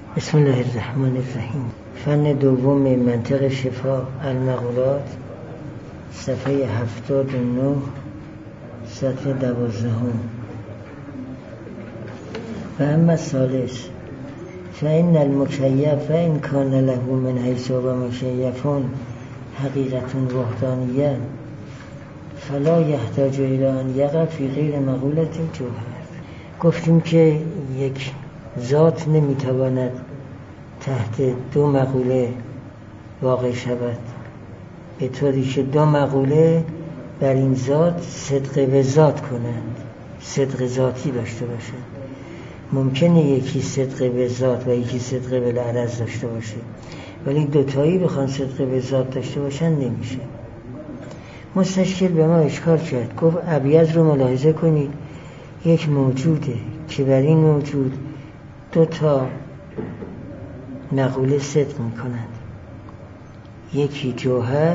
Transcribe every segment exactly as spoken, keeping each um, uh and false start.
بسم الله الرحمن الرحیم. فن دوم منطق شفا المقولات، صفحه هفتاد و نه، سطر دوازدهم. و اما الثالث فإن المکیف فإن کان له من حیث و مکیفون حقیقت وحدانیه فلا یحتاج الی ان یقع فی غیر مقولة جوهر. گفتیم که یک ذات نمیتواند تحت دو مقوله واقع شود، به طوری که دو مقوله بر این ذات صدق به ذات کنند، صدق ذاتی داشته باشند. ممکنه یکی صدق به ذات و یکی صدق به العرض داشته باشه، ولی دوتایی بخوان صدق به ذات داشته باشن نمیشه. مستشکل به ما اشکال کرد، گفت ابیض رو ملاحظه کنید، یک موجوده که بر این موجود دو تا مقوله صدق میکنند، یکی جوهر،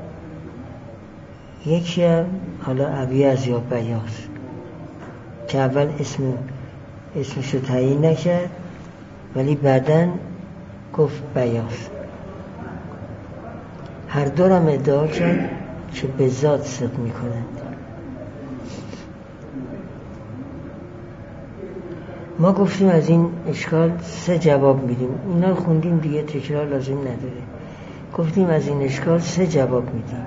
یکی هم حالا ابیض یا بیاض، که اول اسم اسمشو تعیین نکرد ولی بعدن گفت بیاض. هر دو هم ادعا کرد که به ذات صدق میکنند. ما گفتیم از این اشکال سه جواب میدیم، اینا رو خوندیم دیگه، تکرار لازم نداره. گفتیم از این اشکال سه جواب میدیم.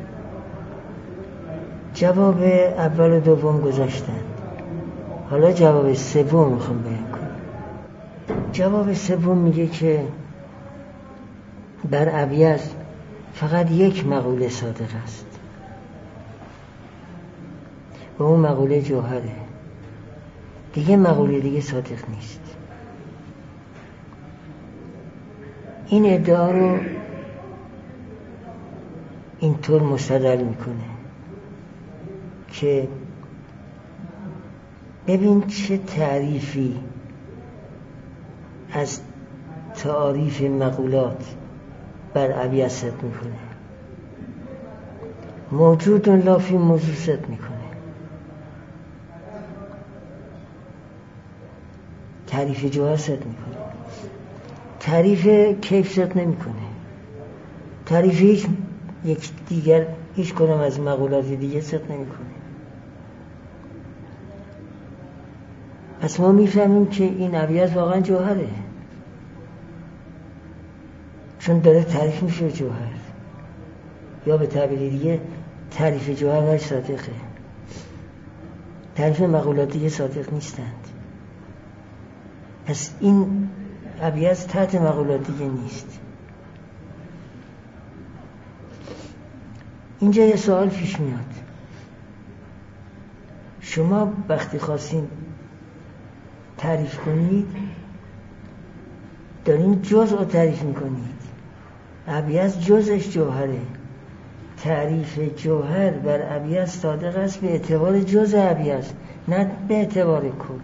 جواب اول و دوم گذاشتن، حالا جواب سوم میخوام بیان کنم. جواب سوم میگه که بر ابیض فقط یک مقوله صادق است و اون مقوله جوهره، دیگه مقوله دیگه صادق نیست. این ادعا رو اینطور مستدل میکنه که ببین چه تعریفی از تعاریف مقولات بر ابیض صدق میکنه. موجود لا فی موضوع صدق میکنه، تعریف جوهر صدق میکنه، تعریف کیف صدق نمیکنه، تعریف هیچ یک دیگر هیچ کدام از مقولات دیگه صدق نمیکنه. پس ما میفهمیم که این ابیض واقعا جوهره، چون داره تعریف میشه جوهر، یا به تعبیر دیگه تعریف جوهر هر صادقه، تعریف مقولات دیگه صادق نیستند. پس این ابیض تحت مقولات دیگه نیست. اینجا یه سوال پیش میاد، شما وقتی خواستین تعریف کنید دارین جزء رو تعریف میکنید، ابیض جزءش جوهره، تعریف جوهر بر ابیض صادق است به اعتبار جزء ابیض، نه به اعتبار کل.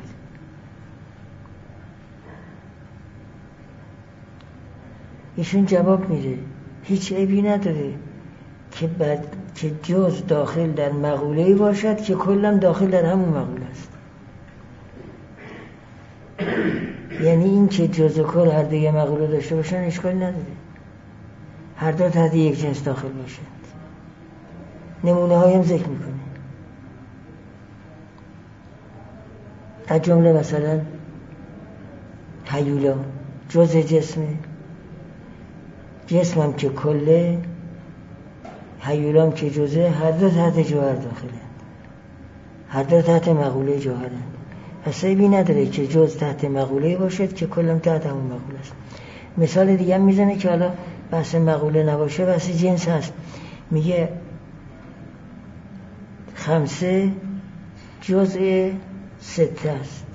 ایشون جواب میده هیچ عیبی نداره که بعد که جز داخل در مقوله‌ای باشد که کلم داخل در همون مقوله است. یعنی این که جز و کل هر دیگه مقوله داشته باشن اشکال نداره، هر دو تحت یک جنس داخل باشند. نمونه هایم ذکر میکنه، از جمله مثلا هیولا جز جسمه، جسمم که کله، هیولام که جزه، هر دو تحت جوهر داخلند، هر دو تحت مقوله جوهرند. پس عیبی نداره که جز تحت مقوله باشد که کلم تحت همون مقوله است. مثال دیگه هم میزنه که حالا بحث مقوله نباشه، بحث جنس هست. میگه خمسه جزء سته است،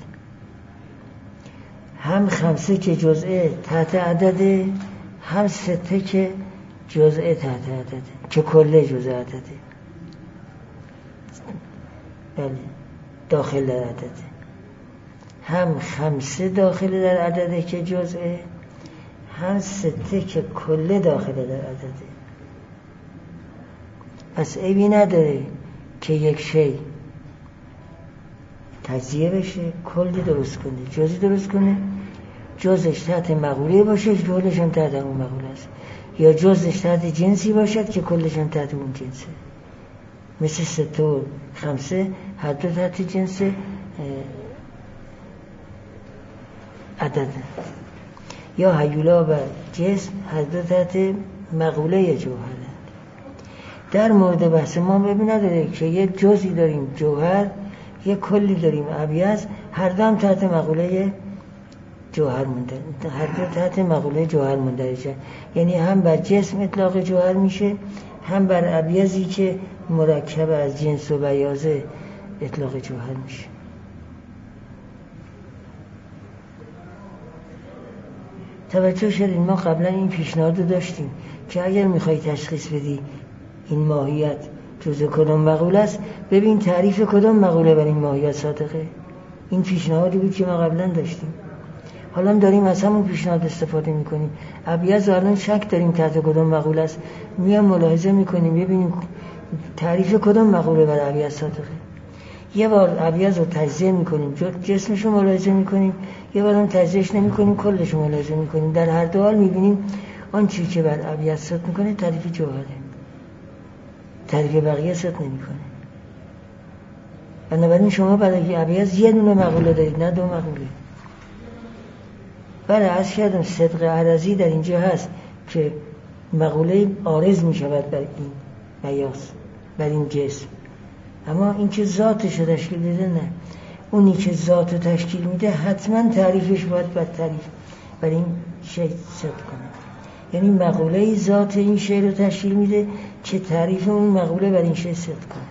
هم خمسه که جزء تحت عدده، هم سته که جزء تحت عدده، که کله جزء عدده، بله داخل در عدده. هم خمسه داخل در عدده که جزء، هم سته که کله داخل در عدده. پس عیبی نداره که یک شی تجزیه بشه، کلی درست کنه، جزئی درست کنه، جزش تحت مقوله باشه که کلشون تحت اون مقوله است، یا جزش تحت جنسی باشد که کلشون تحت اون جنسه. مثل سته و خمسه هر دو تحت جنس عدد، یا هیولا و جسم هر دو تحت مقوله جوهره. در مورد بحث ما ببین نداره که یک جزئی داریم جوهر، یک کلی داریم ابیض، هر دو هم تحت مقوله جوهر مونده، هر دو تحت مقوله جوهر مندرجه. یعنی هم بر جسم اطلاق جوهر میشه، هم بر ابیضی که مرکب از جنس و بیاضه اطلاق جوهر میشه. توجه شدید ما قبلا این پیشنهاد رو داشتیم که اگر میخوای تشخیص بدی این ماهیت جزء کدام مقوله است، ببین تعریف کدام مقوله بر این ماهیت صادقه. این پیشنهادی بود که ما قبلا داشتیم، حالا داریم از همون پیشنهاد استفاده میکنیم. ابیض الان شک داریم تحت کدام مقوله است، میام ملاحظه میکنیم ببینیم تعریف کدام مقوله بر ابیض صادقه. یه بار ابیض رو تجزیه میکنیم، جسمش رو ملاحظه میکنیم، یه بار هم تجزیهش نمیکنیم، کلش رو ملاحظه میکنیم. در هر دو حال میبینیم آن چیزی که بر ابیض صدق میکنه تعریف جوهره، تعریف بقیه صدق نمیکنه. بنابراین شما برای ابیض یه دونه مقوله دارید، نه دو مقوله. بله عرض کردم صدق عرضی در اینجا هست که مقوله عارض میشود بر این بیاض، بر این جسم، اما این که ذاتش رو تشکیل میده نه. اونی که ذات رو تشکیل میده حتما تعریفش باید بر تعریف بر این شی صدق کنه. یعنی مقوله ذات این شی رو تشکیل میده که تعریف اون مقوله بر این شی صدق کنه.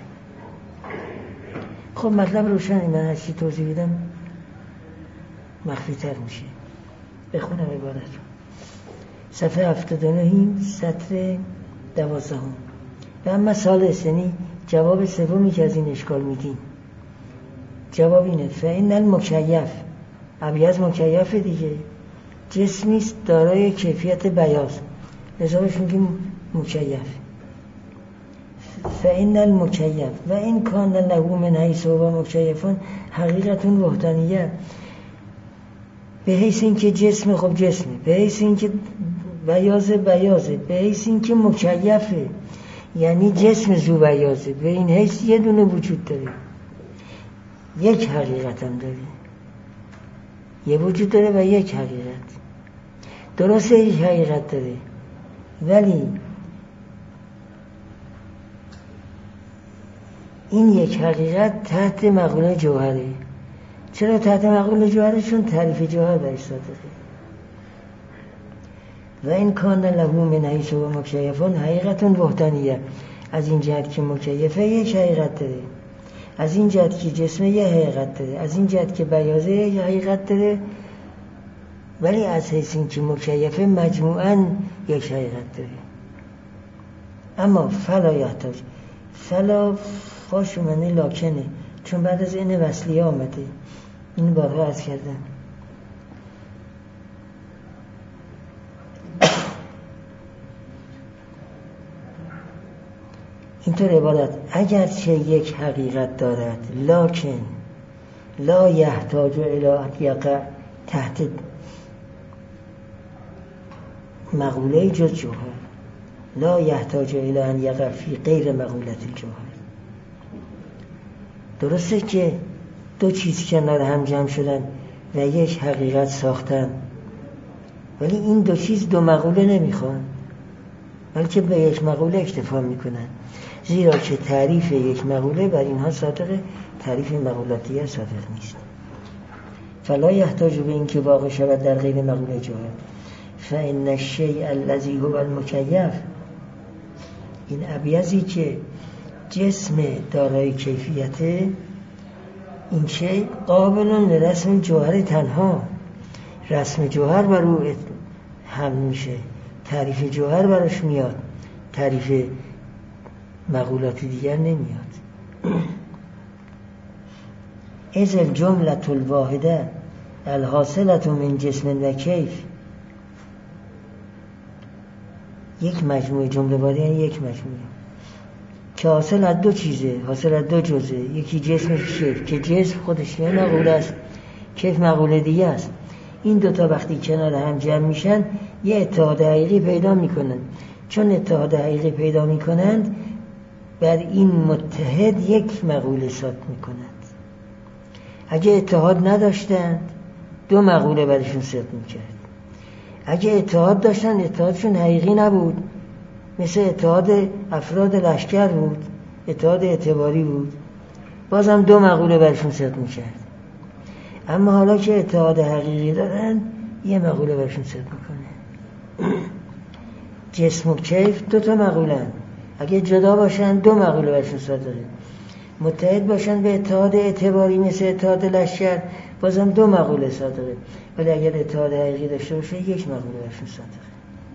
خب مطلب روشنه، من هر چی توضیح بدم مخفی تر میشه. بخونم عبارت رو. صفحه هفتاد و نه سطر دوازدهم. و اما ثالث، یعنی جواب سومی که از این اشکال میدیم، جواب اینه: فإن المکیف، ابیض مکیف دیگه، جسمی است دارای کیفیت بیاض، لذا بهش میگیم مکیف. فإن المکیف و این کان له من حیث هو مکیفون حقیقت وحدانیه، به حیث این که جسم خب جسمه، به حیث این که بیاض بیاضه، به حیث این که مکیفه، یعنی جسم زو بیاضه، به این حیث یه دونه وجود داره، یک حقیقت هم داره، یه وجود داره و یک حقیقت. درسته یک حقیقت داره، ولی این یک حقیقت تحت مقوله جوهره. چرا تحت مقوله جوهره؟ چون تعریف جوهر برش صادقه. و این کان له من حیث هو مکیفون حقیقت وحدانیه، از این جهت که مکیفه یک حقیقت داره، از این جهت که جسمه یک حقیقت داره، از این جهت که بیاضه یک حقیقت داره، ولی از حیث این که مکیفه مجموعاً یک حقیقت داره. اما فلا یحتاج، فلا خاش معنی لاکنه، چون بعد از این وصلیه آمده، این بارها عرض کردم. اینطور عبارت: اگرچه یک حقیقت دارد، لکن لا یحتاج الی ان یقع تحت مقوله جز جوهر، لا یحتاج الی ان یقع فی غیر مقوله الجوهر. درسته که دو چیز کنار هم جمع شدن و یک حقیقت ساختن، ولی این دو چیز دو مقوله نمیخوان، بلکه به یک مقوله اکتفا میکنن، زیرا که تعریف یک مقوله بر اینها صادقه، تعریف مقولاتیه صادق نیست. فلا یحتاج به این که واقع شود در غیر مقوله جوهر. فإن الشیء الذی هو المکیف، این ابیضی که جسم دارای کیفیته، این شیء قابل لرسم جوهر تنها، رسم جوهر بر او هم میشه، تعریف جوهر براش میاد، تعریف مقولات دیگر نمیاد. اذ الجملة الواحده الحاصلة من جسم و کیف، یک مجموعه جمله واحده یعنی یک مجموعه که حاصل از دو چیزه، حاصل از دو جزه، یکی جسم کیف که جسم خودش یه مقوله است، کیف مقوله دیگه است. این دوتا وقتی کنار هم جمع میشن یه اتحاد حقیقی پیدا میکنن. چون اتحاد حقیقی پیدا میکنند بر این متحد یک مقوله ثابت میکنند. اگه اتحاد نداشتند دو مقوله برشون ثابت میکرد. اگه اتحاد داشتن اتحادشون حقیقی نبود، مثل اتحاد افراد لشکر بود، اتحاد اعتباری بود، بازم دو مقوله برشون ثابت میکرد. اما حالا که اتحاد حقیقی دارن یه مقوله برشون ثابت میکنه. جسم و کیف دو تا مقوله، اگه جدا باشن دو مقوله برشون صادقه. متحد باشن به اتحاد اعتباری مثل اتحاد لشکر بازم دو مقوله صادقه. ولی اگر اتحاد حقیقی داشته باشه یک مقوله برشون صادقه.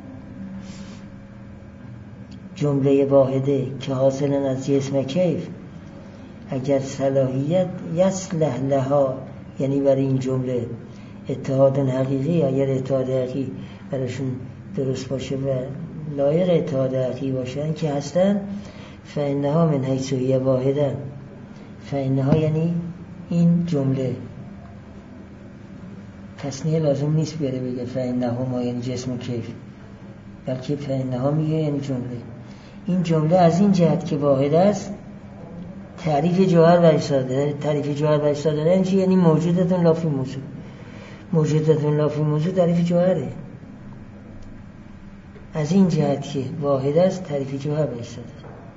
جمله واحده که حاصل از جسم کیف اگر صلاحیت یصلح لها، یعنی برای این جمله اتحاد حقیقی، اگر اتحاد حقیقی براشون درست باشه و لایق اتحاد حقیقی باشن که هستن، فإنها من حیث هی واحده، فإنها یعنی این جمله تصنیه لازم نیست بیاره بگه فإنها ما یعنی جسم و کیف، بلکه فإنها میگه یعنی جمله. این جمله از این جهت که واحد است تعریف جوهر و اجساد. تعریف جوهر و اجساد یعنی چی؟ یعنی موجودتون لافی موضوع. موجودتون لافی موضوع تعریف جوهره. از این جهت که واحد است تعریف جوهر و اجساد.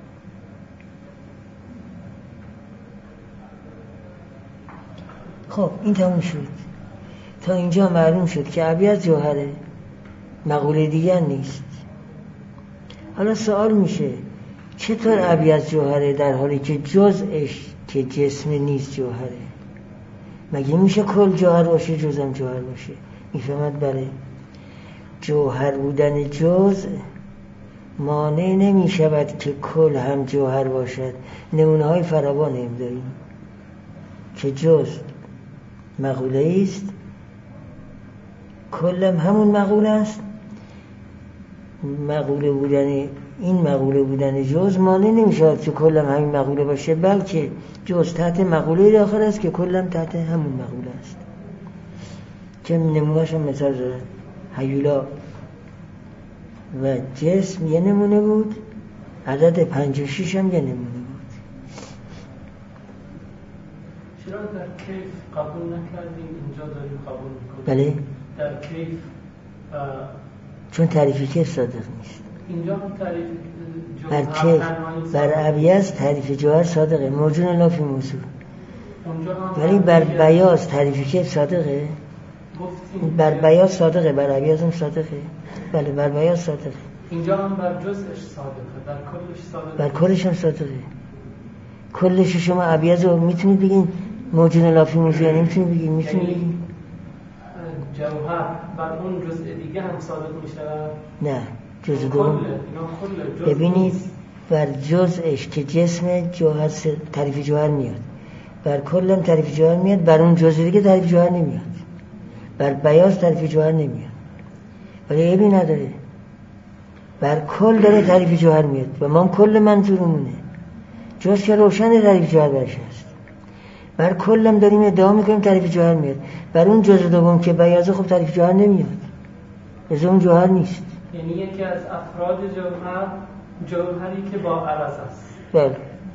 خب این تموم شد. تا اینجا معلوم شد که ابیض جوهره، مقوله دیگر نیست. حالا سوال میشه چطور ابیض جوهره در حالی که جزءش که جسم نیست جوهره؟ مگه میشه کل جوهر باشه جزم جوهر باشه؟ میفهمد؟ بله. جوهر بودن جزء مانع نمیشود که کل هم جوهر باشد. نمونه های فراوان هم داریم که جزء مقوله است، کلم همون مقوله است. مقوله بودن این مقوله بودن جزء مانع نمیشود که کلم همین مقوله باشه، بلکه جزء تحت مقوله داخل است که کلم تحت همون مقوله است. که نمونهش هم مثال دارن. هیولا و جسم یه نمونه بود، عدد پنج و شیش هم یه نمونه بود. چرا در کیف قبول نکردیم اینجا داریم قبول میکنیم؟ بله در کیف چون تعریف کیف صادق نیست. اینجا هم تعریف بر کیف بر ابیض تعریف جوهر صادقه، موجود لافی موضوع. ولی بر بیاض تعریف کیف صادقه. بر بیاض صادقه، بر ابیض هم صادقه. بله بر بیاض صادقه. اینجا هم بر جزءش صادقه، بر کلش صادقه. بر کلش هم صادقه. کلش شما ابیض رو میتونید بگین موجود لافی موضوع، یعنی میتونید بگین میتونید بگین جوهر بر اون جزء دیگه هم صادق میشه؟ نه، جزء دوم. ببینید بر جزءش که جسم جوهر تعریف جوهر میاد، بر کلم تعریف جوهر میاد، بر اون جزء دیگه تعریف جوهر نمیاد. بر بیاض تعریف جوهر نمیاد، ولی عیبی نداره. بر کل داره تعریف جوهر میاد و ما هم کل منظورمونه. جزء که روشن تعریف جوهر برش هست. بر کلم داریم ادعا میکنیم تعریف جوهر میاد، بر اون جزء دوم که بیاض خب تعریف جوهر نمیاد، از اون جوهر نیست. یعنی یکی از افراد جوهر جوهری که با عرض است. بله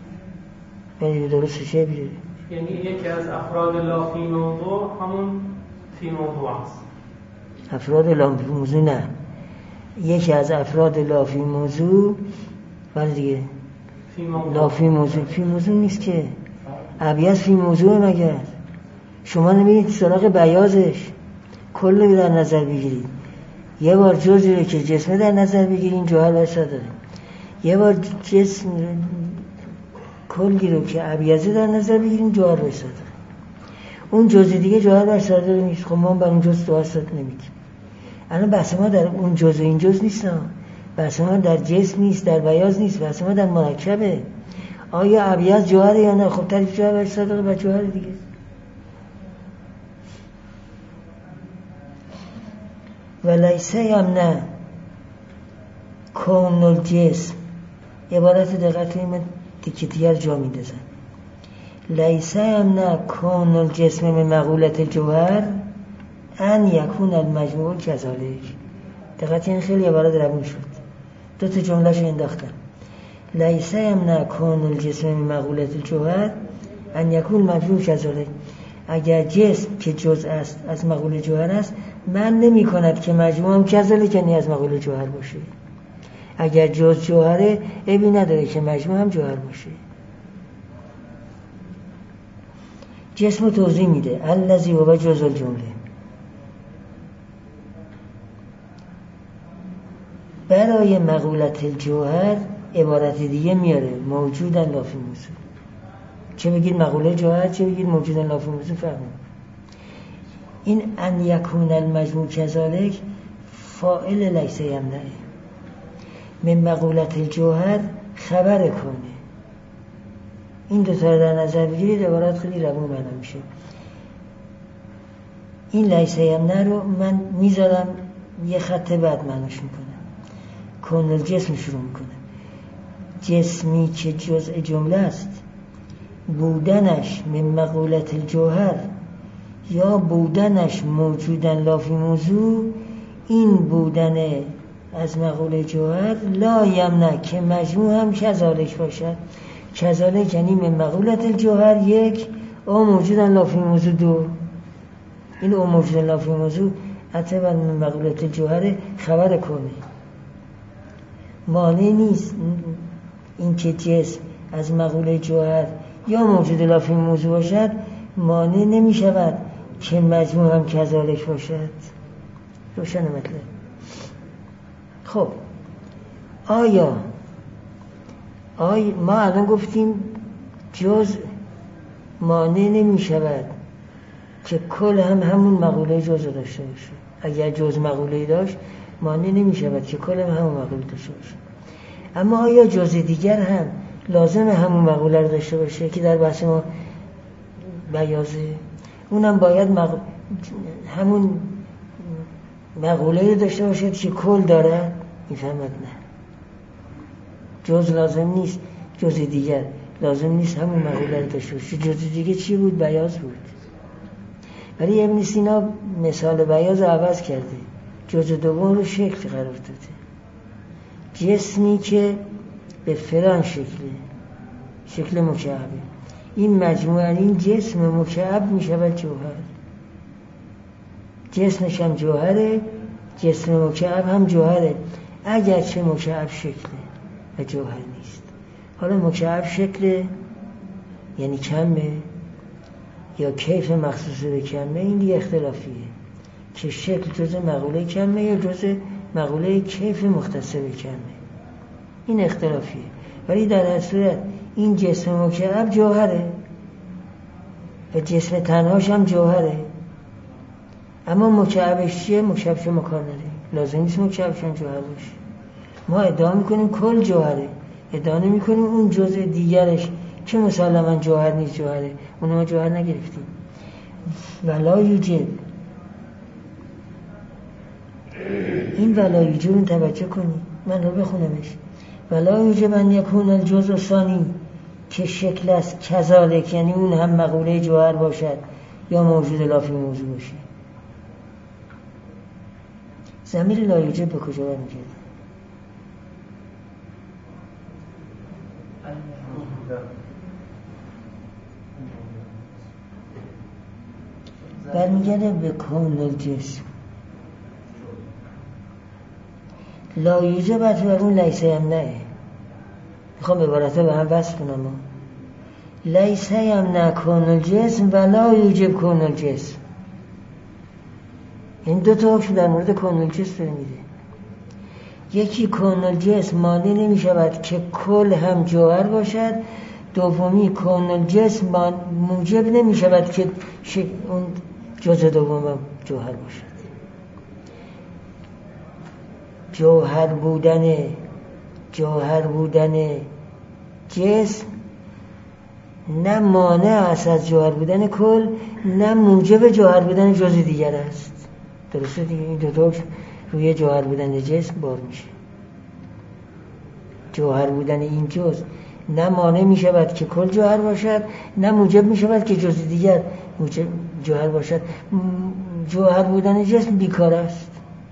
بله درسته. چه بیده؟ یعنی یکی از افراد لا فی موضوع همون فی موضوع است. افراد لا فی موضوع نه، یکی از افراد لا فی موضوع. بله دیگه لا فی موضوع فی موضوع نیست که ابیض فی موضوع. مگر شما نمیدید سراغ بیاضش کل در نظر بگیرید، یه بار جزئی که جسم در نظر بگیرین جوهر بر صادقه، یه بار جسم کلی رو که ابیض در نظر بگیرین جوهر بر صادقه. اون جزء دیگه جوهر بر صادقه نیست. خب ما بر اون جزء جوهر صادقه نمیدیم. الان بحث ما در اون جزء این جزء نیست، بحث ما در جسم نیست، در بیاض نیست، بحث ما در مرکبه. آیا ابیض جوهره یا نه؟ خب تعریف جوهر بر صادقه بر جوهر دیگه. و لیسه هم نه کون الجسم، عبارت دقت این تیکه دیگر جا میدازن. لیسه هم نه کون الجسم من مقولت جوهر ان یکون المجموع کذالک. دقت این خیلی عبارت روون شد، دو تا جمله‌شو انداختم. لیس یمنع کون الجسم مقولة الجوهر ان یکون مجموع کذالک. اگر جسم که جزء است از مقوله جوهر است، من نمی کند که مجموع هم کذالک یعنی از مقوله جوهر باشه. اگر جزء جوهره عیبی نداره که مجموع هم جوهر باشه. جسم توضیح میده الذی هو جزء الجمله. برای مقولت الجوهر عبارت دیگه میاره، موجودن لا فی موضوع. چه بگید مقوله جوهر، چه بگید موجودن لا فی موضوع، فرق نمیکنه. این ان یکون المجموع کذالک فاعل لیس یمنع من مقولت الجوهر خبر کنه. این دو تا در نظر بگیرید عبارت خیلی روون معنا میشه. این لیس یمنع رو من میذارم یه خط بعد معناش میکنم. کون الجسم شروع میکنه. جسمی که جزء جمله است، بودنش من مقولت الجوهر یا بودنش موجودن لا فی موضوع، این بودن از مقوله جوهر لا یمنع که مجموع هم کذالک باشد. کذالک یعنی من مقولت الجوهر یک، او موجودن لا فی موضوع دو. این او موجودن لا فی موضوع عطبا من مقولت الجوهر خبر کنه. مانع نیست این که جسم از مقوله جوهر یا موجود لا فی موضوع باشد، مانع نمی شود که مجموع هم کذالک باشد. روشن مطلب. خب آیا آیا ما الان گفتیم جزء مانع نمی شود که کل هم همون مقوله جزء داشته باشه. اگر جزء مقوله داشت مانع نمی شود که کل هم همون مقوله داشته باشه. اما آیا جزء دیگر هم لازم همون مقوله رو داشته باشه که در بحث ما بیازه؟ اونم باید مق... همون مقوله رو داشته باشه که کل داره؟ میفهمد نه. جزء لازم نیست، جزء دیگر لازم نیست همون مقوله رو داشته باشه. جزء دیگه چی بود؟ بیاز بود. ولی ابن سینا مثال بیاز رو عوض کرده، جزء دوم رو شکل قرار داده. جسمی که به فلان شکله، شکل مکعبه، این مجموعه این جسم مکعب می شود جوهر. جسمش هم جوهره، جسم مکعب هم جوهره، اگرچه مکعب شکله و جوهر نیست. حالا مکعب شکله یعنی کمه یا کیف مخصوص به کمه، این دیگه اختلافیه که شکل جزء مقوله کمه یا جزء مقوله کیف مختص به کمه، این اختلافیه. ولی در هر صورت این جسم مکعب جوهره و جسم تنهاش هم جوهره. اما مکعبش چیه؟ مکعبش مکان نداره، لازم نیست مکعبش هم جوهر باشه. ما ادعا میکنیم کل جوهره، ادعا نمیکنیم اون جزء دیگرش که مسلما جوهر نیست جوهره، اونو ما جوهر نگرفتیم. ولا یوجب، این ولا یوجب توجه کنید، من رو بخونمش. ولا یوجب ان یکون الجزء ثانی که شکل است کذالک یعنی اون هم مقوله جوهر باشد یا موجود لا فی موضوع باشه. ضمیر لا یوجب به کجا برمیگرده؟ برمیگرده به کون الجسم. لا یوجب بر اون لیس یمنع. میخوام عبارته به هم وصل کنم. لیس یمنع کون الجسم و لا یوجب کون الجسم. این دو تا حکم در مورد کون الجسم داره میده. یکی کون الجسم مانع نمی شود که کل هم جوهر باشد، دومی کون الجسم موجب نمی شود که اون جزء دوم هم جوهر باشد. جوهر بودن جوهر بودن جسم نه مانع است از جوهر بودن کل، نه موجب جوهر بودن جزء دیگر است. درسته دیگه؟ این دو تا روی جوهر بودن جسم بار میشه. جوهر بودن این جزء نه مانع می شود که کل جوهر باشد، نه موجب می شود که جزء دیگر موجب جوهر باشد. جوهر بودن جسم بیکار است،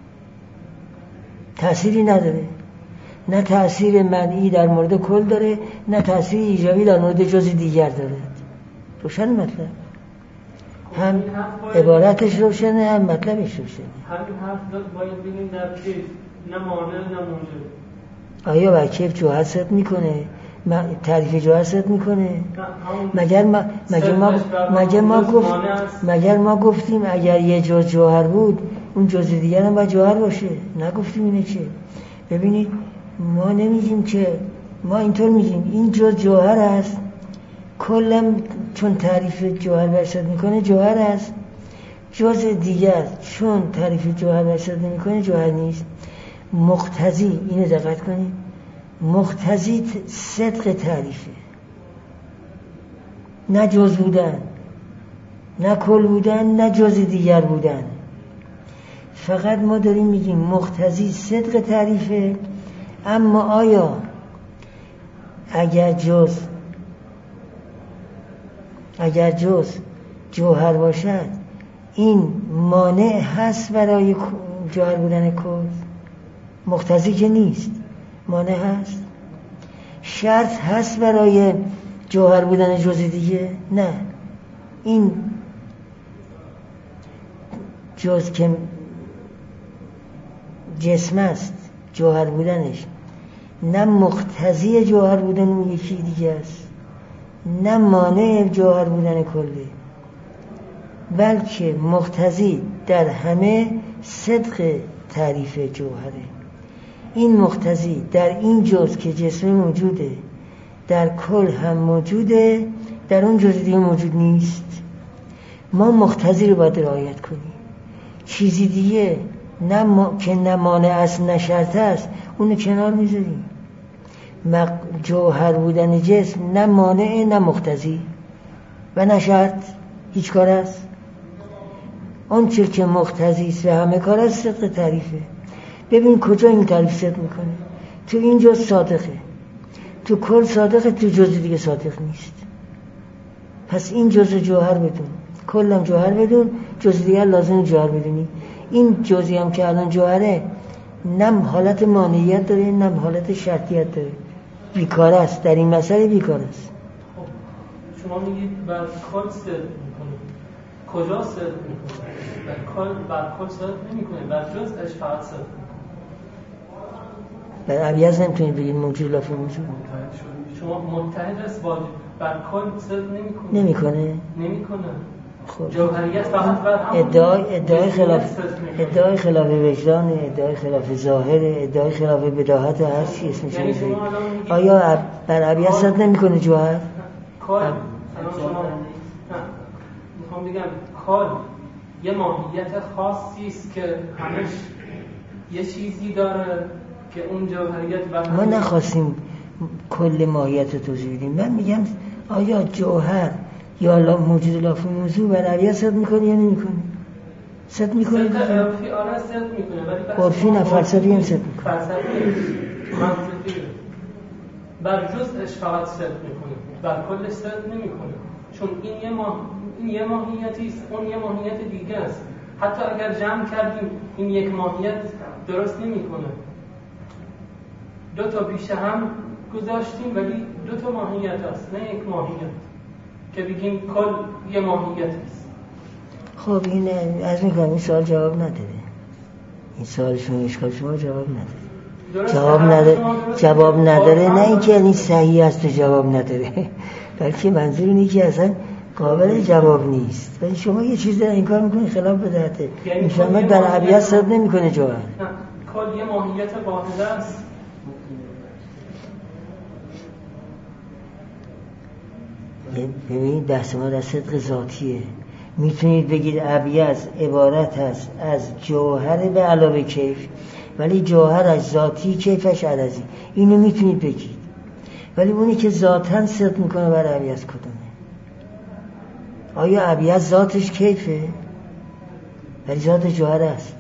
تأثیری نداره، نه تأثیر منعی در مورد کل داره نه تأثیر ایجابی در مورد جزء دیگر داره. روشن مطلب، هم عبارتش روشنه هم مطلبش روشنه. همین حرف باید بگیم در کیف، نه مانع نه موجب. آیا بر کیف جوهر صدق میکنه؟ تعریف جوهر صدق میکنه؟ مگر ما مگر ما مگر ما گفت مگر ما گفتیم اگر یه جز جوهر بود اون جز دیگر هم باید جوهر باشه؟ نگفتیم اینه که. ببینید ما نمیگیم که، ما اینطور میگیم این جز جوهر است، کلم چون تعریف جوهر برصد میکنه جوهر است، جز دیگر چون تعریف جوهر برصد نمیکنه جوهر نیست. مقتضی، اینو دقت کنید، مقتضی صدق تعریفه، نه جز بودن نه کل بودن نه جز دیگر بودن. فقط ما داریم میگیم مقتضی صدق تعریفه. اما آیا اگر جز اگر جز جوهر باشد این مانع هست برای جوهر بودن کل؟ مقتضی که نیست، مانع هست. شرط هست برای جوهر بودن جز دیگه؟ نه. این جز که جسم است جوهر بودنش نه مقتضی جوهر بودن اون یکی دیگه است نه مانع جوهر بودن کلی، بلکه مقتضی در همه صدق تعریف جوهره. این مقتضی در این جز که جسم موجوده در کل هم موجوده، در اون جز دیگه موجود نیست. ما مقتضی رو باید رعایت کنیم. چیزی دیگه نه ما... که نه مانع است نه شرط است اونو کنار میذاریم. مق... جوهر بودن جسم نه مانع نه مقتضی و نه شرط، هیچ کار است. اون چیز که مقتضی است و همه کار است صدق تعریفه. ببین کجا این تعریف صدق میکنه؟ تو این جز صادقه، تو کل صادقه، تو جز دیگه صادق نیست. پس این جز جوهر بدون، کلم جوهر بدون، جز دیگه لازم جوهر بدونی. این جزی هم که الان جوهره نه حالت مانعیت داره نه حالت شرطیت داره، بیکار است. در این مسئله بیکار است. خب شما میگید بر کل صدق میکنه، کجا صدق میکنه؟ بر کل بر کل صدق نمیکنه، بر جزش فقط صدق میکنه. بر ابیض نمیتونید بگید موجود لافه موجود. شما متحد است با بر کل صدق نمیکنه. نمیکنه. نمیکنه. خب جوهریت فقط بر هم ادعای ادعای خلاف ادعای خلاف وجدان، ادعای خلاف ظاهر، ادعای خلاف بداهت هر چی اسمش یعنی میذارید. آیا بر ابیض صدق نمیکنه جوهر؟ کل شما میخوام بگم کل یه ماهیت خاصی است که همش یه چیزی داره که اون جوهریت بر ما نخواستیم کل ماهیت رو توضیح بدیم. من میگم آیا جوهر یا موجود لافه موضوع بر ابیض صدق میکنه یا نمیکنه؟ صدق میکنه. صدق عرفی آره صدق میکنه، ولی عرفی نه فلسفی هم صدق میکنه. فلسفی منطقی بر جزءش فقط صدق میکنه، بر کلش صدق نمیکنه. چون این یه ماه این یه ماهیتی است، اون یه ماهیت دیگه است. حتی اگر جمع کردیم این یک ماهیت درست نمیکنه. دو تا پیش هم گذاشتیم ولی دو تا ماهیت است نه یک ماهیت که بگیم کل یه ماهیت است. خب این از میکنم این سوال جواب نداره. این سوال شما اشکال شما جواب نداره. جواب نداره جواب نداره نه اینکه یعنی صحیح است و جواب نداره، بلکه منظور اینه که اصلا قابل جواب نیست. ولی شما یه چیز در انکار میکنید خلاف بداهته. میفهمید بر ابیض صدق نمیکنه جوهر. کل یه ماهیت واحده است. ببینید بحث ما در صدق ذاتیه. میتونید بگید ابیض عبارت است از جوهر به علاوه کیف، ولی جوهرش ذاتی کیفش عرضی. اینو میتونید بگید، ولی اونی که ذاتاً صدق میکنه بر ابیض کدومه؟ آیا ابیض ذاتش کیفه؟ ولی ذات جوهر است.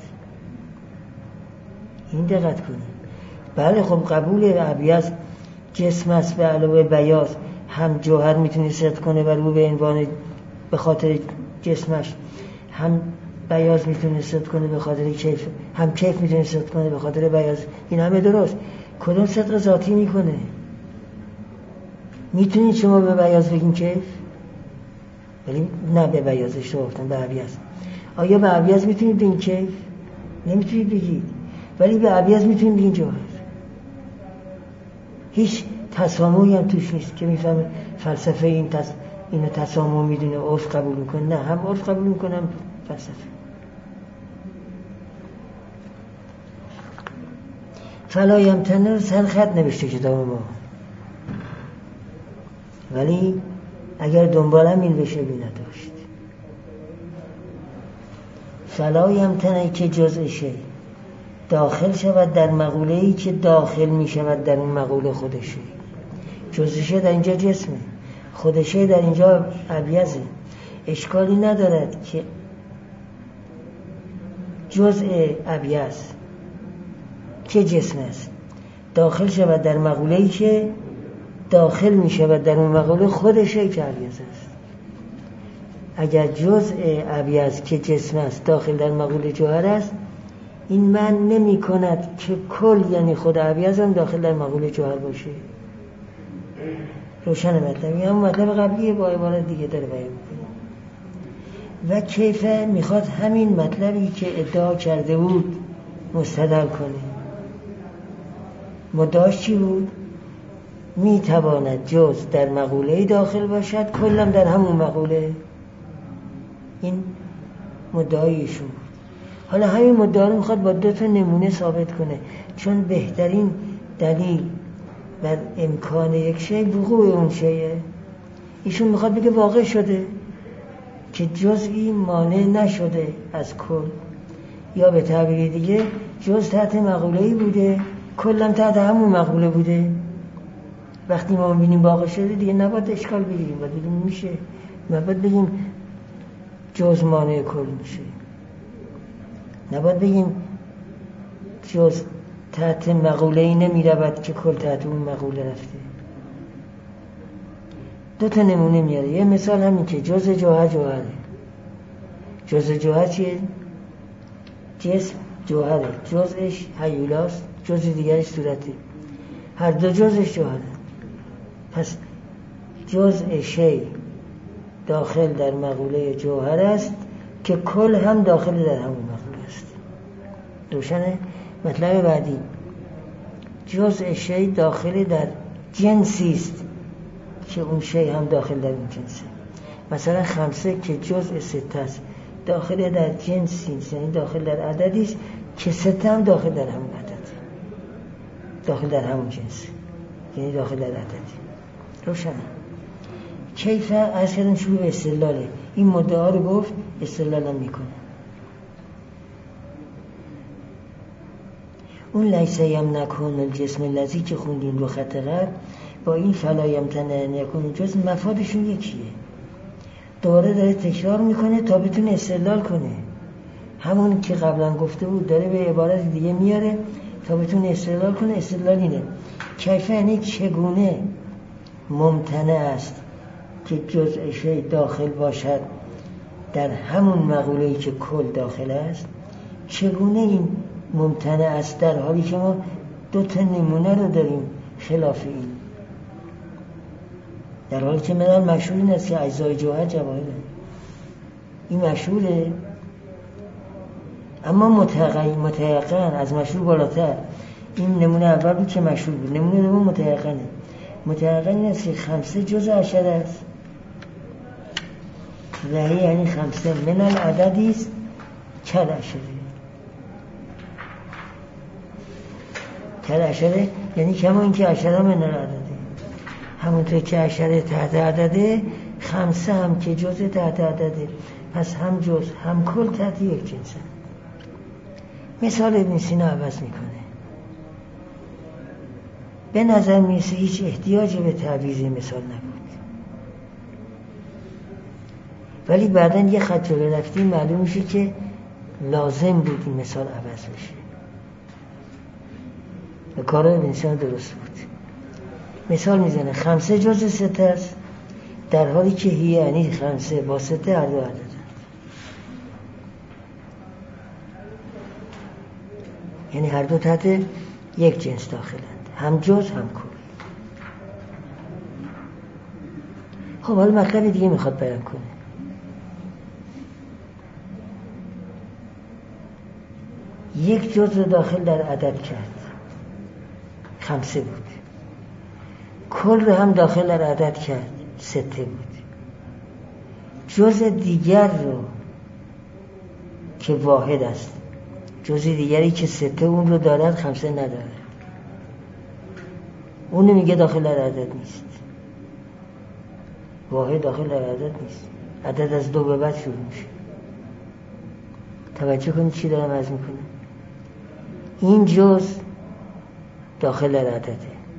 این دقت کنید. بله خب قبول ابیض جسم است به علاوه بیاض، هم جوهر میتونه صدق کنه ولی او به عنوان به خاطر جسمش، هم بیاض میتونه صدق کنه به خاطر کیف، هم کیف میتونه صدق کنه به خاطر بیاض، این همه درست. کدوم صدق ذاتی میکنه؟ میتونید شما به بیاض بگین کیف؟ ولی نه به بیاضش رو گفتم، به ابیض. آیا به ابیض میتونید بگین کیف؟ نمیتونید بگید. ولی به ابیض میتونید بگین جوهر. هیچ تسامحی هم توش نیست که میفهمه فلسفه این تس... اینو تسامح میدونه، عرف قبول میکنه. نه، هم عرف قبول میکنه هم فلسفه. فلا یمتنع سر خط نوشته کتاب ما، ولی اگر دنبالم این بشه بی نداشت. فلا یمتنع که جزء شی داخل شود در مقوله‌ای که داخل می شود در اون مقوله خودشه. جزء شی در اینجا جسمه، خودشه در اینجا ابیضه. اشکالی ندارد که جزء ابیض که جسم است داخل شود در مقوله‌ای که داخل می شود در اون مقوله خودشه که ابیض است. اگر جزء ابیض که جسم است داخل در مقوله جوهر است، این من نمی کند که کل یعنی خود ابیض هم داخل در مقوله جوهر باشه. روشن مطلبی هم مطلب قبلیه با عبارت دیگه داره بیان میکنه. و کیفه میخواد همین مطلبی که ادعا کرده بود مستدل کنه. مدعاش چی بود؟ میتواند جز در مقوله داخل باشد، کلم در همون مقوله. این مدعایشون. حالا همین مدعا رو میخواد با دو تا نمونه ثابت کنه، چون بهترین دلیل بر امکان یک شی وقوع اون شیه. ایشون میخواد بگه واقع شده که جزئی مانع نشده از کل، یا به تعبیر دیگه جز تحت مقوله‌ای بوده، کلم تحت همون مقوله بوده. وقتی ما میبینیم واقع شده دیگه نباید اشکال بگیریم، باید بگیم میشه، نباید بگیم جز مانع کل میشه، نباید بگیم جز تحت مقوله‌ای نمی رود که کل تحت اون مقوله رفته. دو تا نمونه میاره. یه مثال همین که جز جوهر جوهره. جز جوهر چیه؟ جسم جوهره، جزش هیولاست، جز دیگرش صورته. هر دو جزش جوهره. پس جزء شی داخل در مقوله جوهر است که کل هم داخل در همون مقوله است. روشنه؟ مطلب بعدی، جزء شی داخل در جنسی است که اون شی هم داخل در اون جنسه. مثلا خمسه که جزء سته است داخل در جنسی است، یعنی داخل در عددی است که سته هم داخل در همون عدد، داخل در همون جنس، یعنی داخل در عددی. روشنه؟ کیفه از کردن شروع به استدلاله. این مدعا رو گفت، استدلال هم میکنه. اون لیسه یم نکن الجسم الذی که خوندیم رو خط قبل با این فلا یمتنع نکن جسم مفادشون یکیه. دوباره داره تکرار میکنه تا بتونه استدلال کنه. همون که قبلا گفته بود داره به عبارت دیگه میاره تا بتونه استدلال کنه. استدلال اینه: کیفه یعنی چگونه ممتنع است که جزء شی داخل باشد در همون مقوله‌ای که کل داخل است. چگونه این ممتنع است در حالی که ما دو تا نمونه رو داریم خلاف این، در حالی که منال مشهور این است که اجزای جوهر جواهره. این مشهوره، اما متقین متیقن از مشهور بالاتر. این نمونه اول بود که مشهور بود، نمونه دوم متیقنه. متیقن این است که خمسه جزء عشره است، وحی یعنی خمسه من العددی است کل عشره. کل عشره یعنی کما این که عشره من العدده، همونطور که عشره تحت عدده، خمسه هم که جزء تحت عدده، پس هم جزء هم کل تحت یک جنسه. مثال ابن سینا عوض میکنه. به نظر میرسه هیچ احتیاجی به تعویض مثال نبود، ولی بعداً یه خط جلو رفتیم معلوم میشه که لازم بود این مثال عوض بشه. و کارای ابن سینا درست بود. مثال میزنه خمسه جزء سته است، در حالی که هی یعنی خمسه با سته هر دو عدد. یعنی هر دو تحت یک جنس داخلند، هم جز هم کل. خب حالا مطلب دیگه میخواد بیان کنه. یک جز رو داخل در عدد کرد، خمسه بود. کل رو هم داخل در عدد کرد، سته بود. جز دیگر رو که واحد است، جز دیگری که سته اون رو دارد خمسه ندارد، اون میگه داخل در عدد نیست. واحد داخل در عدد نیست. عدد از دو به بعد شروع میشه. توجه کنید چی دارم عرض میکنه. این جز داخل در عدده،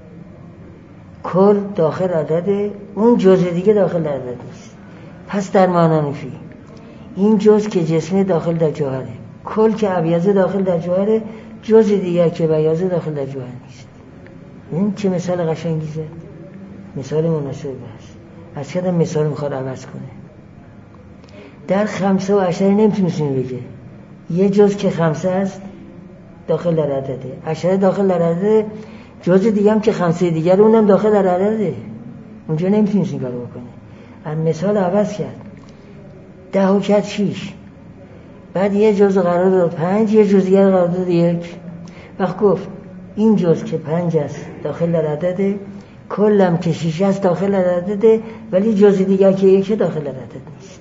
کل داخل عدده، اون جز دیگه داخل در عدد نیست. پس در معنی نفی این جز که جسمه داخل در جوهره، کل که ابیضه داخل در جوهره، جز دیگه که بیاضه داخل در جوهر نیست. این چه مثال قشنگی زد، مثال مناسب است. از کدام مثال میخواد عوض کنه. در خمسه و عشره نمیتونستیم بگه یه جز که خمسه است داخل در عدده، عشره داخل در عدده، جز دیگه هم که خمسه دیگر اونم داخل در عدده. اونجا نمیتونستیم کارو بکنه. از مثال عوض کرد. ده و کرد شیش، بعد یه جز قرار داد پنج، یه جز دیگر قرار داد یک. وقت گفت این جز که پنج است داخل در عدده، کلم که شیش است داخل در عدده، ولی جز دیگر که یک داخل در عدد نیست.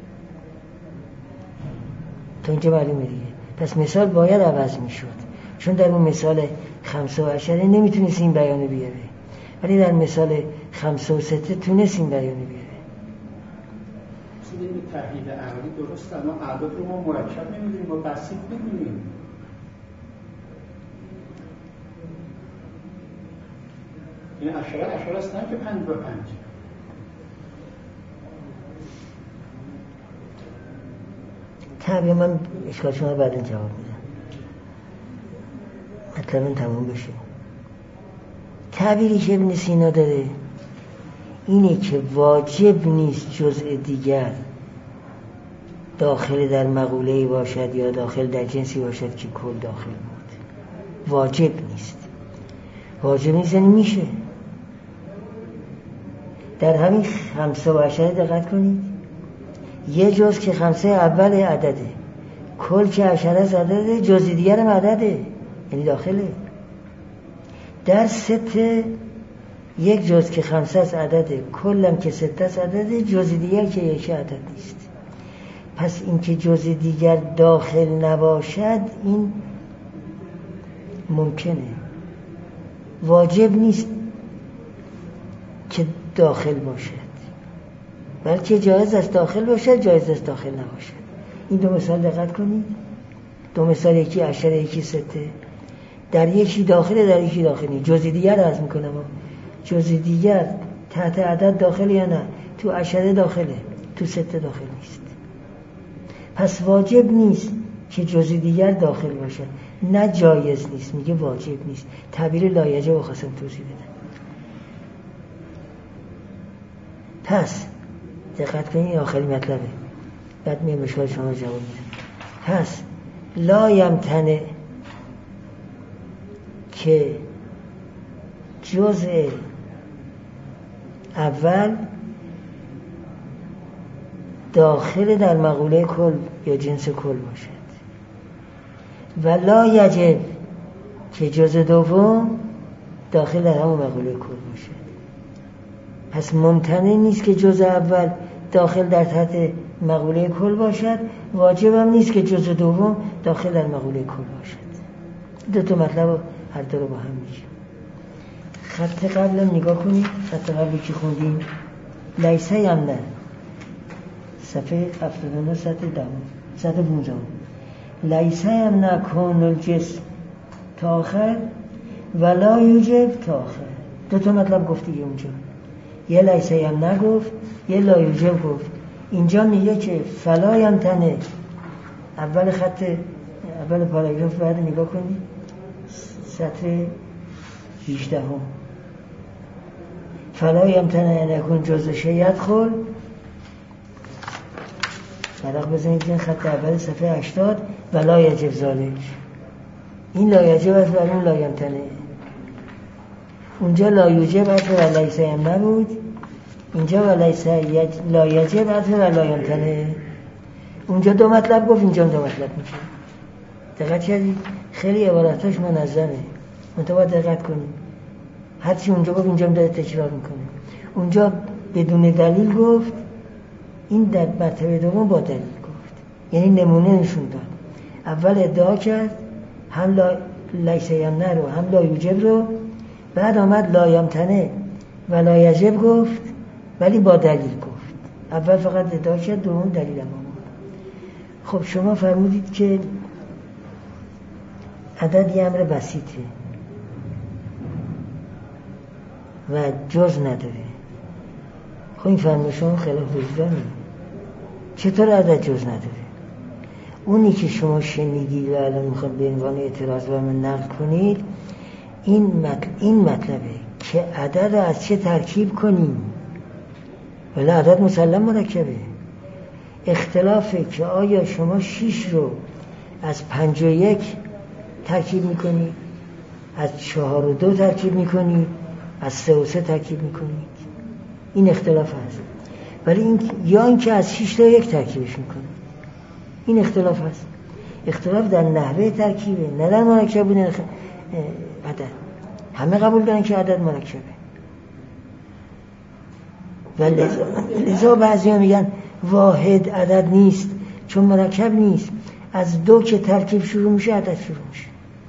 تا اینجا معلومه دیگه. پس مثال باید عوض میشد، چون در اون مثال خمسه و عشره نمیتونست این بیانو بیاره، ولی در مثال خمسه و سته تونست این بیانو بیاره. این تحلیل عملی درست، اما اعداد رو ما مرکب نمیدونیم، ما بسیط نمیدونیم. این عشره عشره است نه که پنج با پنج. طبعا من اشکال شما بعد این جواب میدم، مطلب تموم بشه. تعبیری که ابن سینا داره اینه که واجب نیست جزء دیگر داخل در مقوله‌ای باشد یا داخل در جنسی باشد که کل داخل بود. واجب نیست. واجب نیست یعنی میشه. در همین خمسه و عشره دقت کنید، یه جز که خمسه اول عدده، کل که عشره از عدده، جز دیگر هم عدده، یعنی داخله. در سته یک جز که خمسه از عدده، کلم که سته از عدده، جز دیگر که یک عدد نیست. پس این که جز دیگر داخل نباشد این ممکنه، واجب نیست که داخل باشد، بلکه جایز است داخل باشد، جایز است داخل نباشد. این دو مثال دقت کنید. دو مثال، یکی عشره یکی سته. در یکی داخله، در یکی داخل نیست. جزئی دیگر عرض میکنم، جزئی دیگر تحت عدد داخل یا نه؟ تو عشره داخله، تو سته داخل نیست. پس واجب نیست که جزئی دیگر داخل باشد، نه جایز نیست، میگه واجب نیست. تعبیر لایجه رو خواستم توضیح بدم. پس دقت کنید، آخری مطلبه، بعد میام اشکال شما جواب میدم. پس لا یمتنع که جزء اول داخل در مقوله کل یا جنس کل باشد، و لا یجب که جزء دوم داخل در همون مقوله کل باشد. پس ممتنع نیست که جزء اول داخل در تحت مقوله کل باشد، واجب هم نیست که جزء دوم داخل در مقوله کل باشد. دو تا مطلب هر دو رو با هم میگیم. خط قبلم نگاه کنید، خط قبلی که خوندیم لیسه هم نه، صفحه هفتاد و نه سطح دهم سطح پونزدهم. لیسه هم نه کون الجسم تا آخر ولا یوجب تا آخر. دو تا مطلب گفتی اونجا، یه لیسه هم نگفت، یه لا یوجب گفت. اینجا میگه که فلا یمتنع، اول خط اول پاراگراف بعد نگاه کنید سطر هجدهم. فلا یمتنع نکن جزء شیعت خل، فرق بزنید این خط اول صفحه هشتاد. ولا یجب ذالک، این لا یجب است بر اون لا یمتنع. اونجا لا یوجب است و لیس یمنع بود، اینجا و لیس یج... لا یجب است و لا یمتنع. اونجا دو مطلب گفت، اینجا دو مطلب میشه. دقت کردید؟ خیلی عبارتاش منظمه، منتها باید دقت کنید. هرچی اونجا گفت اینجا هم داره تکرار میکنه. اونجا بدون دلیل گفت، این در مرتبه دوم با دلیل گفت، یعنی نمونه نشون داد. اول ادعا کرد هم لا لیس یمنع رو هم لا یوجب رو، بعد آمد لا یمتنع و لا یجب گفت ولی با دلیل گفت. اول فقط ادعا کرد، دوم دلیل هم آمد. خب شما فرمودید که عدد یه امر بسیطه و جز نداره. خب این فرمود شما خلاف وجدانه. چطور عدد جز نداره؟ اونی که شما شنیدید و الان میخواد به عنوان اعتراض به من نقل کنید، این مطلب این مطلبه که عدد رو از چه ترکیب کنیم. ولی عدد مسلم مرکبه. اختلافه که آیا شما شیش رو از پنج و یک ترکیب میکنید، از چهار و دو ترکیب میکنید، از سه و سه ترکیب میکنید. این اختلاف هست. ولی این یا اینکه از شیش تا یک ترکیبش میکنید. این اختلاف هست. اختلاف در نحوه ترکیبه، نه در مرکب بودن عدد. همه قبول دارن که عدد مرکبه. و لذا, لذا بعضی ها میگن واحد عدد نیست چون مرکب نیست. از دو که ترکیب شروع میشه عدد شروع میشه.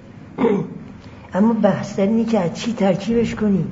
اما بحث در اینه که از چی ترکیبش کنیم.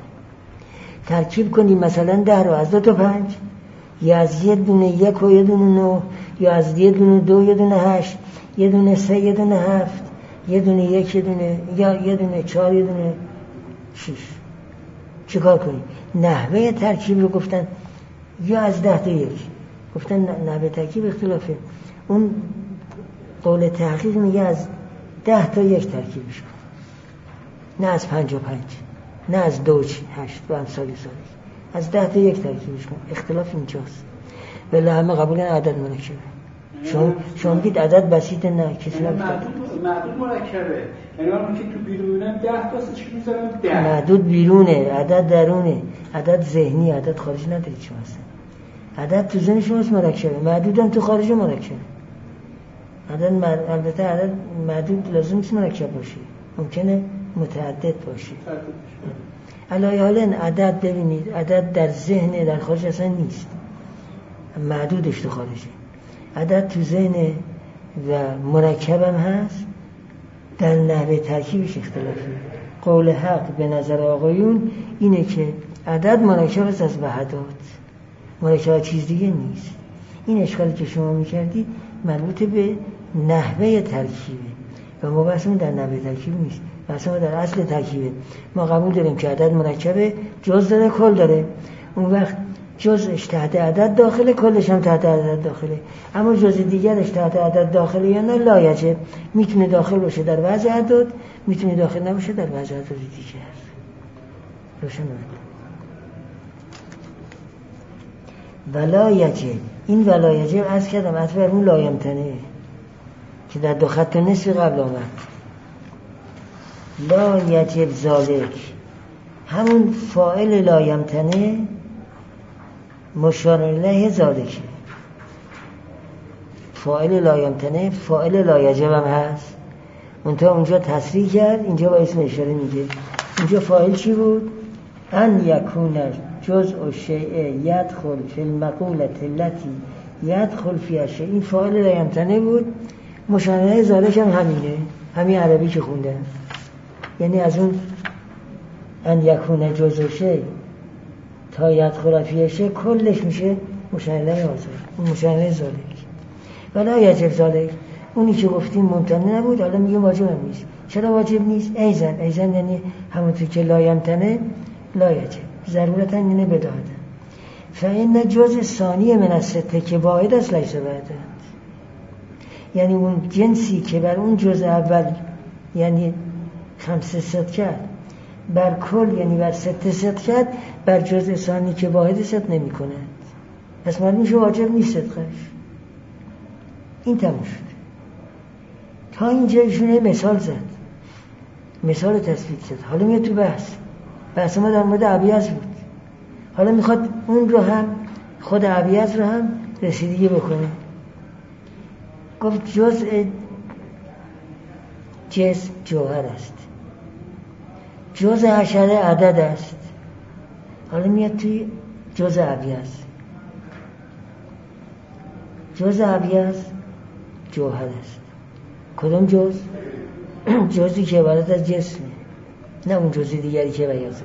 ترکیب کنیم مثلا ده رو از دو تا پنج، یا از یه دونه یک و یه دونه نو، یا از یه دونه دو یه دونه هشت، یه دونه سه یه دونه هفت، یه دونه یک یه دونه، یا یه دونه چهار یه دونه شیش. چیکار کنیم؟ نحوه ترکیب رو گفتن یا از ده تا یک. گفتن نحوه ترکیب اختلافه. اون قول تحقیق میگه از ده تا یک ترکیبش کن، نه از پنج و پنج، نه از دو چی هشت و امثال ذالک. از ده تا یک ترکیبش کن. اختلاف اینجاست. ولی همه قبول عدد مرکبه. شما شما بگید عدد بسیطه، نه کسی معدود معدود مرکبه. یعنی اون که تو بیرونه ده تا چی میذارن ده. معدود بیرونه، عدد درونه، عدد ذهنی، عدد خارجی نداره. چی مثلا عدد تو ذهن شماست مرکبه، معدود هم تو خارج مرکبه. عدد مر... البته عدد معدود لازم نیست مرکب باشه، ممکنه متعدد باشه. علایه حال عدد ببینید، عدد در ذهن در خارج اصلا نیست، معدودش تو خارجه. عدد تو ذهن و مرکب هم هست، در نحوه ترکیبش اختلافی. قول حق به نظر آقایون اینه که عدد مرکب است از وحدات، مرکب چیز دیگه نیست. این اشکالی که شما میکردید مربوط به نحوه ترکیبه و ما بحثمون در نحوه ترکیب نیست، بحثمون در اصل ترکیبه. ما قبول داریم که عدد مرکبه، جز داره کل داره. اون وقت جزش تحت عدد داخله، کلش هم تحت عدد داخله. اما جز دیگرش تحت عدد داخله یا نه لا یجب. میتونه داخل باشه در وضع عدد، میتونه داخل نباشه در وضع عدد دیگر. روشن بود. ولا یجب، این ولا یجب عرض کردم عطف بر اون لا یمتنع که در دو خط نصف قبل آمد. لا یجب ذالک، همون فاعل لا یمتنع مشار الیه ذالک. فاعل لا یمتنع فاعل لا یجب هم هست، اونتا اونجا تصریح کرد، اینجا با اسم اشاره میگه. اینجا فاعل چی بود؟ ان یکون جزء الشیء یدخل فی المقولة التي یدخل فیها شیء. این فاعل لا یمتنع بود، مشار الیه ذالک هم همینه، همین عربی که خوندن. یعنی از اون ان یکون جزء الشیء تا یدخل فیها شیء کلش میشه مشار الیه حاضر، اون مشار الیه ذالک. ولا یجب ذالک، اونی که گفتیم ممتنع نبود، حالا میگه واجب هم نیست. چرا واجب نیست؟ ایزن، ایزن یعنی همونطور که لا یمتنع لا یجب، ضرورتا اینه بداهت. فإن جزء ثانی من السته که واحد است لیس بعد، یعنی اون جنسی که بر اون جزء اول یعنی خمسه ست کرد بر کل یعنی بر سته ست کرد، بر جزء ثانی که واحد ست نمی کند. پس معلوم میشه واجب نیست صدقش. این تموم شد. تا اینجا ایشون مثال زد، مثال تثبیت شد. حالا میاد تو بحث بحث ما در مورد ابیض بود، حالا میخواد اون رو هم خود ابیض رو هم رسیدگی بکنه. گفت جزء جسم جوهر است، جزء حشره عدد است. حالا میاد توی جزء ابیض، جزء ابیض جوهر است. کدوم جزء؟ جزئی که عبارت از جسمه، نه اون جزء دیگری که بیازه.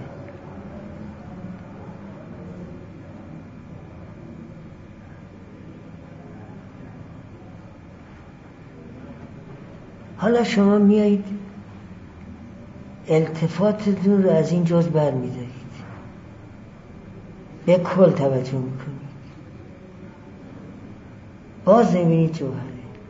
حالا شما میایید التفاتتون رو از این جزء بر میدارید، به کل توجه میکنید، باز نمیبینید جوهره.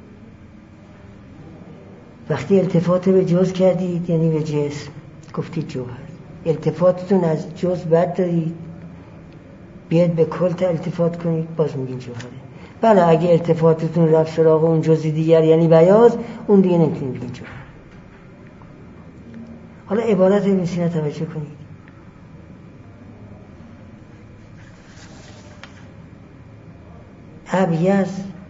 وقتی التفات به جزء کردید یعنی به جسم، گفتید جوهر. التفاتتون از جزء بر دارید، بیاید به کل التفات کنید، باز میگین جوهره. بله اگه التفاتتون رفت سراغ اون جزء دیگر یعنی بیاض، اون دیگه نمیتونید بگین جوهر. حالا عبارت ابن سینا توجه کنید. ابیض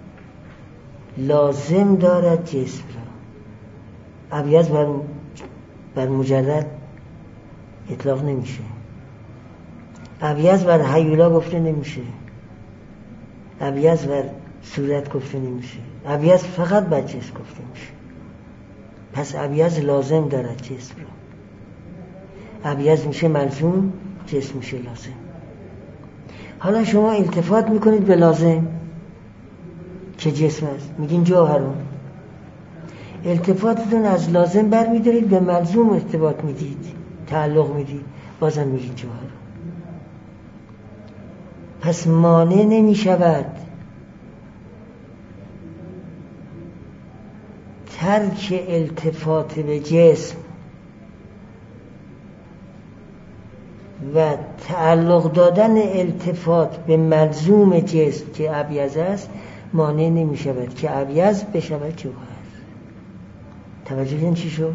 لازم دارد جسم را. ابیض بر بر مجرد اطلاق نمیشه، ابیض بر هیولا گفته نمیشه، ابیض بر صورت گفته نمیشه، ابیض فقط بر جسم گفته میشه. پس ابیض لازم دارد جسم را. ابیض میشه ملزوم، جسم میشه لازم. حالا شما التفات میکنید به لازم که جسم است، میگین جوهرون. التفاتتون از لازم بر میدارید، به ملزوم ارتباط میدید، تعلق میدید، بازم میگین جوهرون. پس مانع نمیشود ترک التفات به جسم و تعلق دادن التفات به ملزوم جسم که ابیض است، مانع نمی شود که ابیض بشود جوهر. توجه این چی شد؟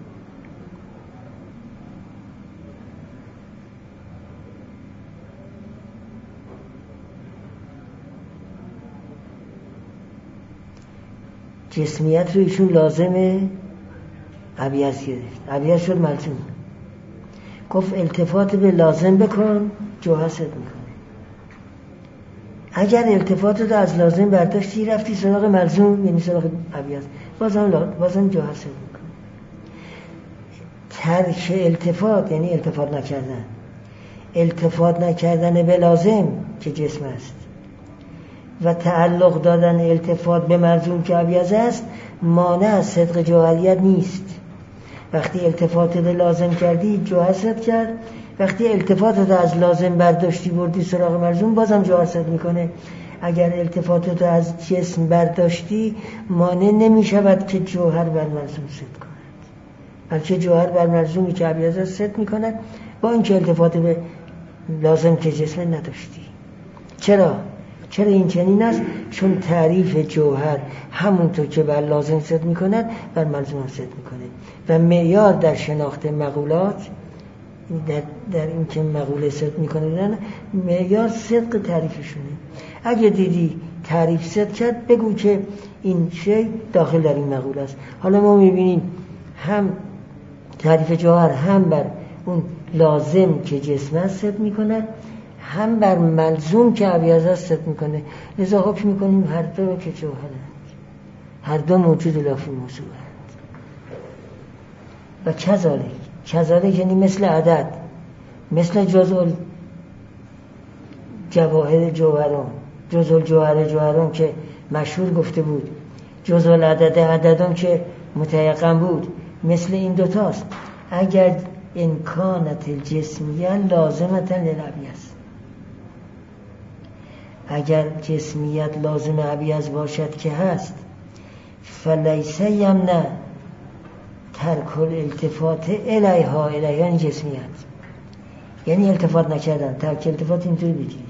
جسمیت رو ایشون لازمه ابیض گرفت، ابیض شد ملزوم. گفت التفات به لازم بکن، جوهر صد میکنه. اگر التفات رو از لازم برداشتی رفتی سراغ ملزوم یعنی سراغ ابیض، بازم بازم جوهر صد میکنه. ترک التفات یعنی التفات نکردن، التفات نکردن به لازم که جسم است و تعلق دادن التفات به ملزوم که ابیض است، مانع از صدق جوهریت نیست. وقتی التفاتت لازم کردی جوهر صد کرد، وقتی التفاتت از لازم برداشتی بردی سراغ ملزوم بازم جوهر صد میکنه. اگر التفاتت از جسم برداشتی مانع نمی شود که جوهر بر ملزوم صد کند، بلکه جوهر بر ملزومی که ابیض است صد میکند، با اینکه التفات به لازم که جسم نداشتی. چرا؟ چرا این چنین است؟ چون تعریف جوهر همونطور که بر لازم صد میکند بر ملزوم صد میکنه و معیار در شناخت مقولات، در, در این که مقوله صد میکنه، معیار صدق تعریفشونه. اگه دیدی تعریف صد کرد بگو که این شی داخل در این مقوله است. حالا ما میبینیم هم تعریف جوهر هم بر اون لازم که جسم است صد میکنه، هم بر ملزوم که ابیض است صد میکنه. لذا حکم میکنیم هر دو رو که جوهرند، هر دو موجود لافی موضوعند. و کذالک کذالک یعنی مثل عدد، مثل جزء جواهر جوهرون، جزء الجوهر جوهرون که مشهور گفته بود، جزء العدد عددون که متیقن بود، مثل این دوتاست. اگر امکانت الجسمیه لازمتا للابیض، اگر جسمیت لازم ابیض باشد که هست، فلیس یمنع ترک الالتفات الیها، الیها یعنی جسمیت، یعنی التفات نکردن. ترک التفات اینطوری بگیرید،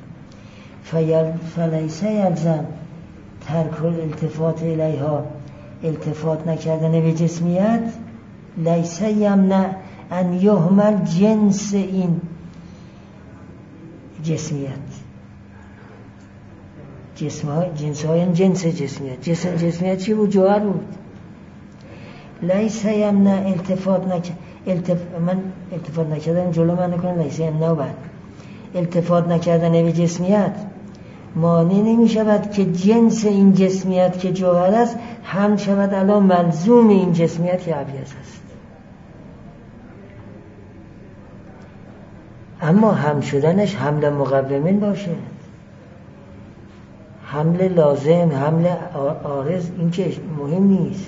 فلیس یلزم ترک الالتفات الیها، التفات نکردن به جسمیت لیس یمنع ان یهمل جنس این جسمیت. جسم های جنس های جنس جسمیت. جسم جسمیت چی بود؟ جوهر بود. لیس یمنع التفات نکرد التف... من التفات نکردن جلو من نکنم. لیس یمنع بعد التفات نکردن به جسمیت مانع نمی شود که جنس این جسمیت که جوهر است هم شود الان ملزوم این جسمیت که ابیض است. اما هم شدنش حمل مقومین باشه، حمل لازم، حمل عارض، این که مهم نیست.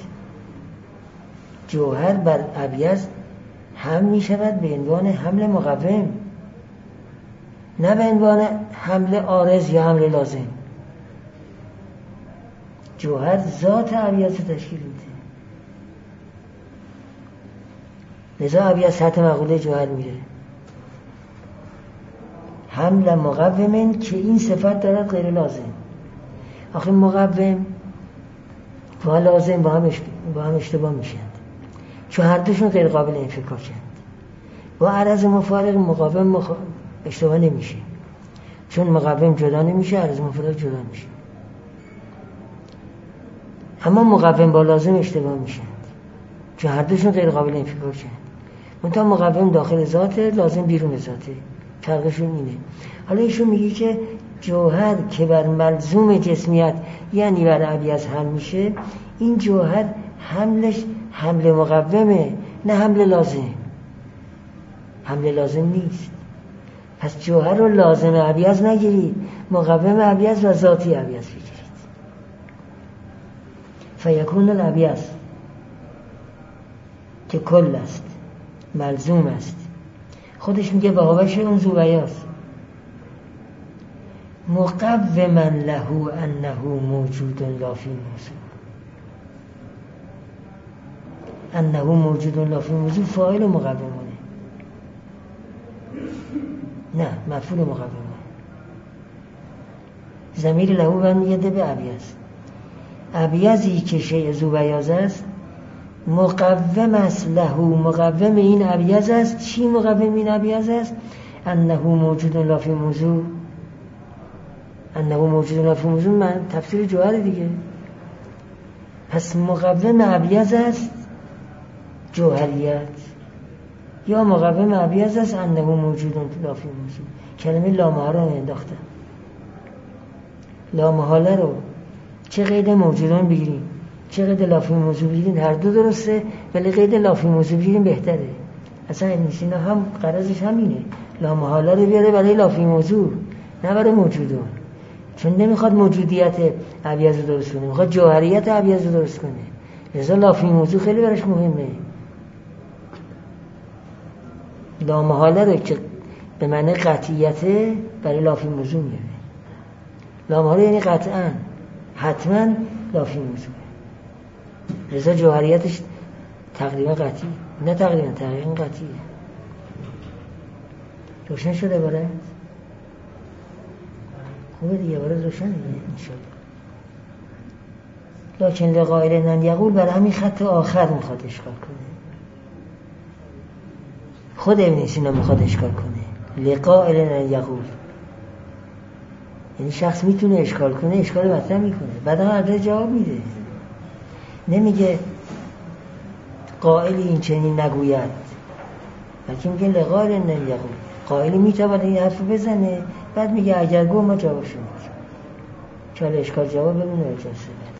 جوهر بر ابیض هم می شود به عنوان حمل مقوم، نه به عنوان حمل عارض یا حمل لازم. جوهر ذات ابیض تشکیل میده، لذا ابیض سطح مقوله جوهر میره. حمل مقوم که این صفت دارد غیر لازم. آخه مقوم و لازم با هم با هم اشتباه میشن، چون هر دوشون غیر قابل انفکاکند. با عرض مفارق مقاوم مخ... اشتباه نمیشه، چون مقاوم جدا نمیشه، عرض مفارق جدا میشه. اما مقاوم با لازم اشتباه میشن، چون هر دوشون غیر قابل انفکاکند. منتها مقاوم داخل ذاته، لازم بیرون ذاته، فرقشون اینه. حالا ایشون میگه که جوهر که بر ملزوم جسمیت یعنی بر ابیض هم میشه، این جوهر حملش حمل مقومه، نه حمل لازم. حمل لازم نیست. پس جوهر رو لازم ابیض نگیرید، مقوم ابیض و ذاتی ابیض بگیرید. فیکون الابیض که کل است، ملزوم است، خودش میگه بهاوش اون زوبیاست، مقوما له انه موجود لا فی موضوع. انه موجود لا فی موضوع فاعل مقومونه، نه مفعول مقومه. ضمیر له برمیگرده به ابیض. ابیضی که شیء زوبیاض است مقوم است، له مقوم این ابیض است. چی مقوم این ابیض است؟ انه موجود لا فی موضوع. انه موجود لا فی موضوع من تفسیر جوهر دیگه. پس مقوم ابیض است جوهریت، یا مقوم ابیض است انه موجود لا فی موضوع. کلمه لامحاله رو انداختن. لامحاله رو چه قید موجودان بگیریم چه قید لا فی موضوع بگیریم هر دو درسته، ولی قید لا فی موضوع بگیریم بهتره. اصلا ابن سینا هم غرضش همینه، لامحاله رو بیاره برای لا فی موضوع، نه برای موجودان. چون نمیخواد موجودیت ابیض رو درست کنه، میخواد جوهریت ابیض رو درست کنه. لذا لا فی موضوع خیلی براش مهمه. لامحاله رو که به معنی قطعیته برای لا فی موضوع میاره. لامحاله یعنی قطعا، حتما لا فی موضوع. لذا جوهریتش تقریبا قطعی، نه تقریبا تقریبا قطعیه. روشن شده برای خوبه دیگه، برای روشن دیگه انشاءالله. لکن لقائل نن یقول برای همین خط آخر میخواد اشکال کنه. خود ابن سینا میخواد اشکال کنه. لقائل نن یقول یعنی شخص میتونه اشکال کنه، اشکال مطرح میکنه، بعدا عرض جواب میده. نمیگه قائل این چنین نگوید، بلکه میگه لقائل نن یقول. قائلی میتواند این حرف بزنه، بعد میگه اگر گو ما جواب شما. چاله اشکال جواب ببینه اجازه